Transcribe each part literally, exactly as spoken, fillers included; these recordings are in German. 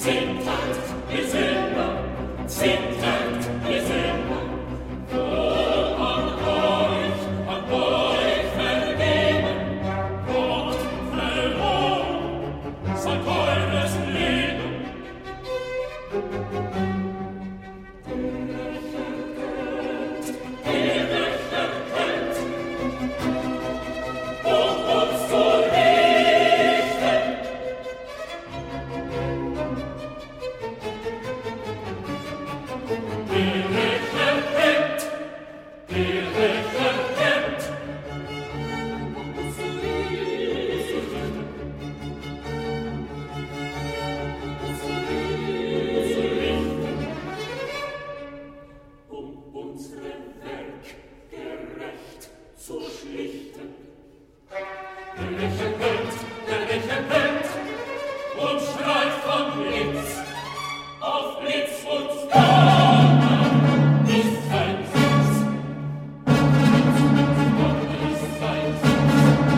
Zittert, wir Sünder, zittert, wir Sünder, wohl an euch, an euch vergeben, Gott verloren, sein teures Leben. Der Wächter kennt, um uns zu richten. Der Wächter kennt, der Wächter kennt, um uns zu richten. Uns zu richten. Um unsere Werk gerecht zu schlichten. Der Wächter kennt, der Wächter kennt und schreit von Blitz auf Blitz und Donner ist sein Sitz. Blitz und Donner ist sein Sitz.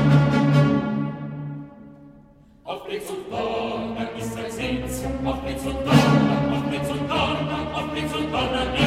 Auf Blitz und Donner ist sein Sitz. Auf Blitz und Donner, auf Blitz und Donner, auf Blitz und Donner